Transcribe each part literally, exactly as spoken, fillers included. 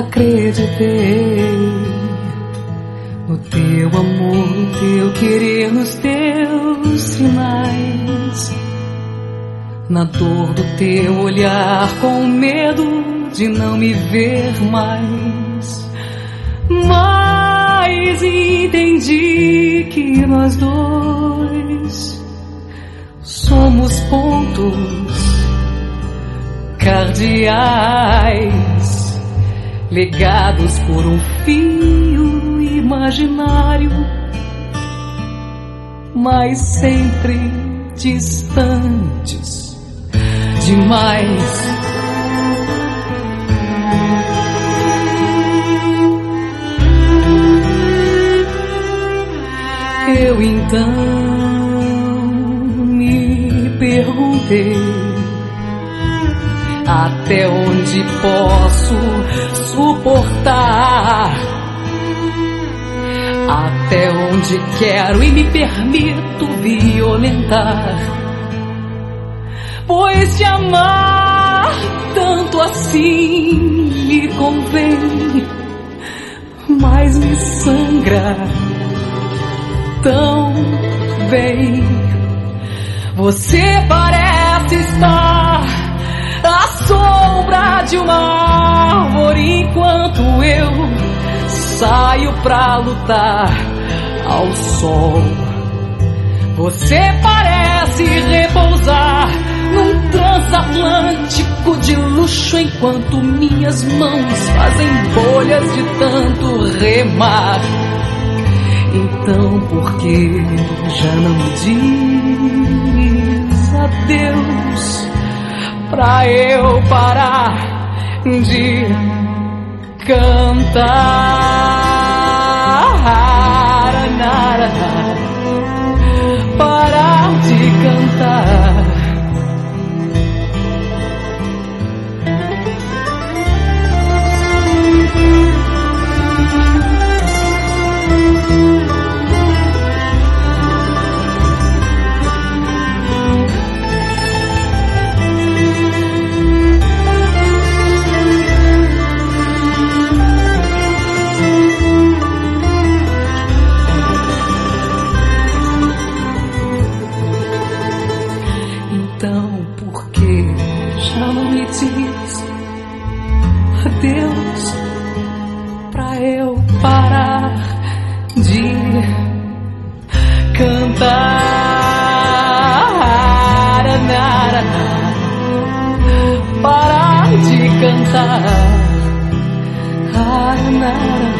Acreditei no teu amor, no teu querer, nos teus sinais, na dor do teu olhar, com medo de não me ver mais. Mas entendi que nós dois somos pontos cardeais, ligados por um fio imaginário, mas sempre distantes demais. Eu então me perguntei até onde posso suportar, até onde quero e me permito violentar. Pois te amar tanto assim me convém, mas me sangra tão bem. Você parece estar à sombra de uma árvore, enquanto eu saio pra lutar ao sol. Você parece repousar num transatlântico de luxo, enquanto minhas mãos fazem bolhas de tanto remar. Então por que já não me diz adeus, pra eu parar de cantar? Parar de cantar. Então por que já não me diz adeus, pra eu parar de cantar? Parar de cantar.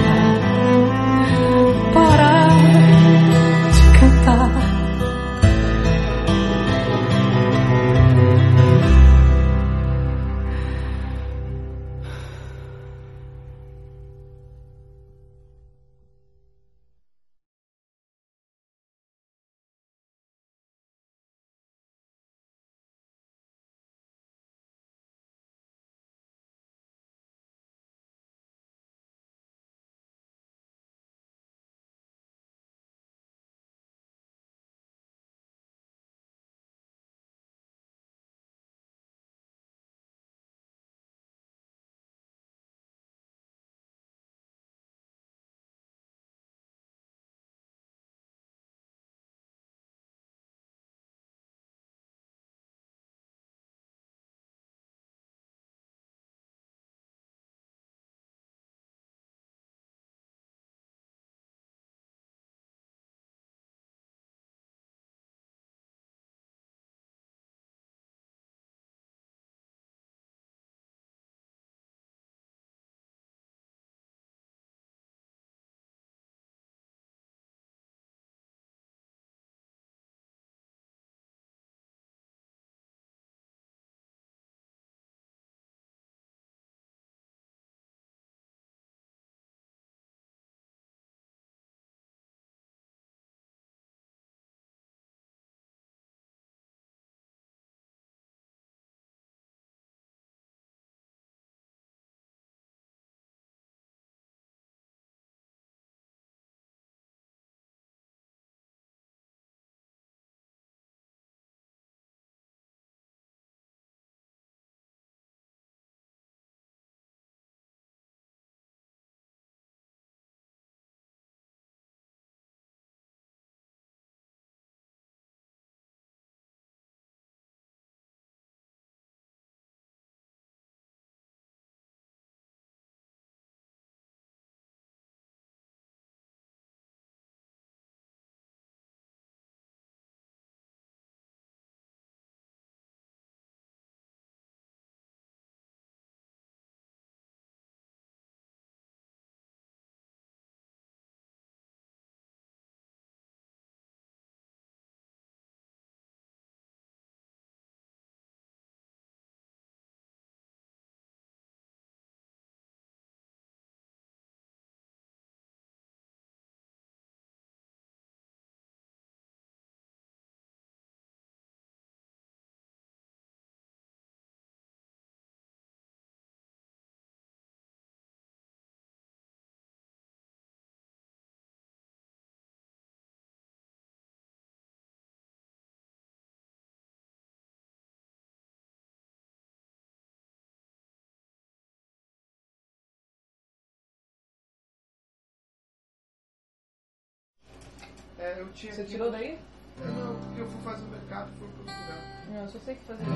É, eu tinha Você que... tirou daí? É, não, porque eu fui fazer o mercado e fui pro outro lugar. Não, eu só sei que fazer.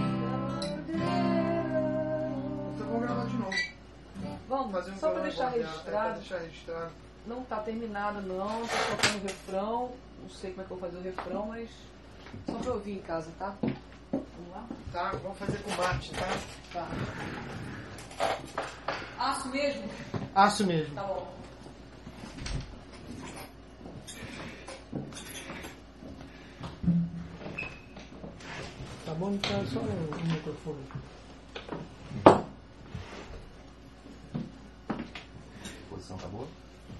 Então vamos gravar de novo. Vamos, Fazer um só pra programa deixar bordeado, é, registrado. pra deixar registrado. Não tá terminado não, tô tocando o refrão. Não sei como é que eu vou fazer o refrão, mas só pra ouvir em casa, tá? Vamos lá? Tá, vamos fazer com mate, tá? Tá. Aço mesmo? Aço mesmo. Tá bom. Tá bom, então só o microfone. A posição tá boa?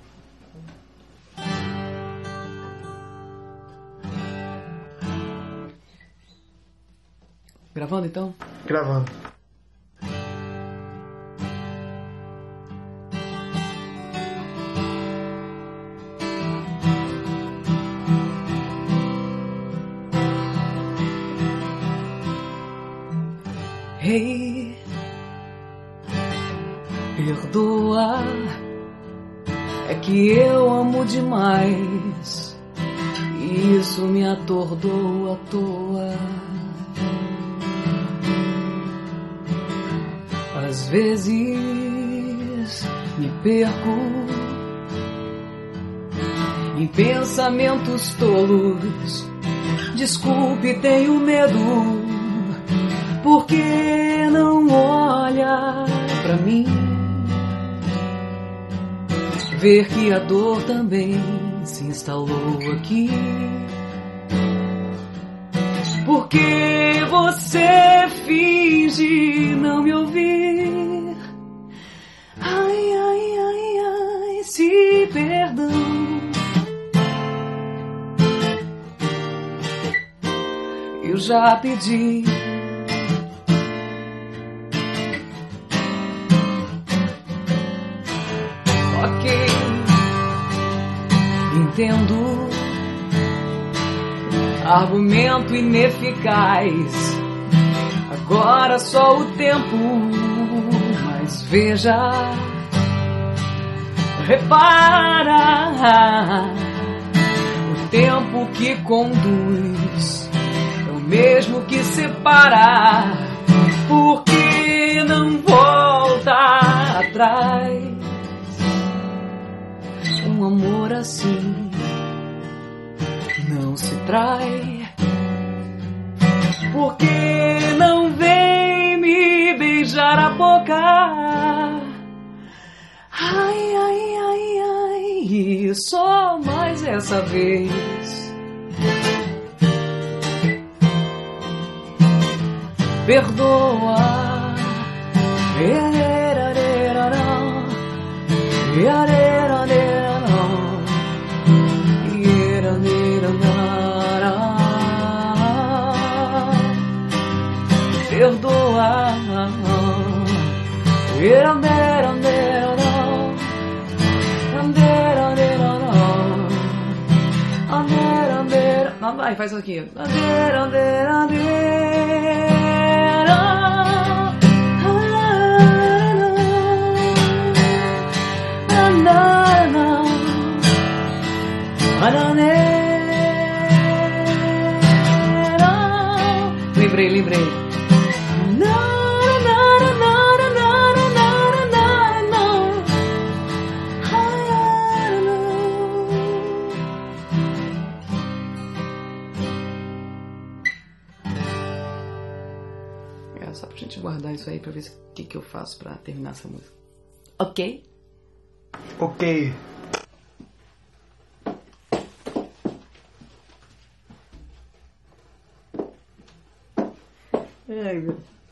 Gravando então? Gravando. Ei, perdoa, é que eu amo demais e isso me atordoa à toa. Às vezes me perco em pensamentos tolos. Desculpe, tenho medo. Por que não olha pra mim? Ver que a dor também se instalou aqui. Por que você finge não me ouvir? Ai, ai, ai, ai, se perdão. Eu já pedi. Ok, entendo. Argumento ineficaz. Agora só o tempo. Mas veja, repara, o tempo que conduz é o mesmo que separa. Por que não volta atrás? Um amor assim não se trai. Por que não vem me beijar a boca? Ai, ai, ai, ai, e só mais essa vez. Perdoa. Perdoa. Vai, faz isso aqui. Lembrei, lembrei. É só pra gente guardar isso aí pra ver o que, que eu faço pra terminar essa música. Ok? Ok. Ai, meu.